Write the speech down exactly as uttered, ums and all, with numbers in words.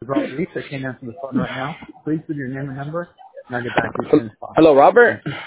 Robert Reese. I can't answer the phone right now. Please leave your name and number, and I'll get back to you as soon as Hello, possible. Robert. Thank you.